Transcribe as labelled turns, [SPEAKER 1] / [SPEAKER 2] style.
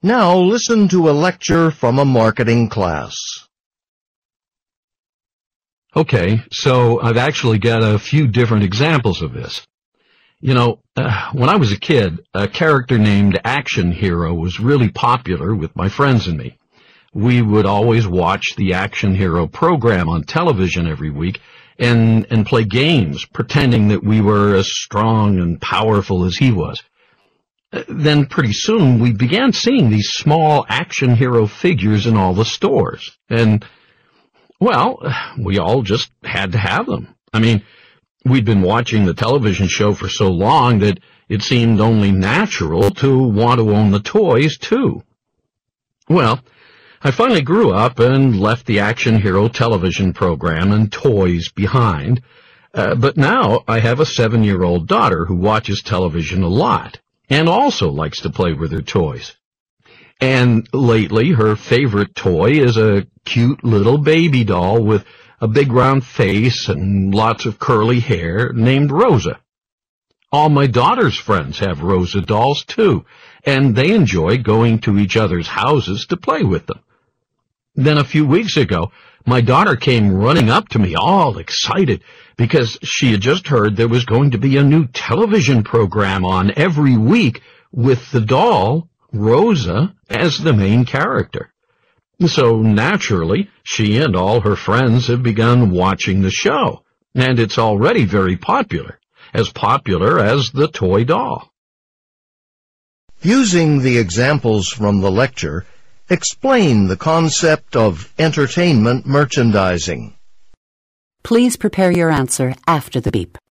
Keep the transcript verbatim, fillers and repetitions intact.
[SPEAKER 1] Now listen to a lecture from a marketing class.
[SPEAKER 2] Okay, so I've actually got a few different examples of this. You know, uh, when I was a kid, a character named Action Hero was really popular with my friends and me. We would always watch the Action Hero program on television every week and, and play games, pretending that we were as strong and powerful as he was. Then pretty soon we began seeing these small action hero figures in all the stores. And, well, we all just had to have them. I mean, we'd been watching the television show for so long that it seemed only natural to want to own the toys, too. Well, I finally grew up and left the Action Hero television program and toys behind. Uh, but now I have a seven-year-old daughter who watches television a lot and also likes to play with her toys. And lately, her favorite toy is a cute little baby doll with a big round face and lots of curly hair named Rosa. All my daughter's friends have Rosa dolls, too, and they enjoy going to each other's houses to play with them. Then a few weeks ago, my daughter came running up to me all excited because she had just heard there was going to be a new television program on every week with the doll, Rosa, as the main character. So naturally, she and all her friends have begun watching the show, and it's already very popular, as popular as the toy doll.
[SPEAKER 1] Using the examples from the lecture, explain the concept of entertainment merchandising.
[SPEAKER 3] Please prepare your answer after the beep.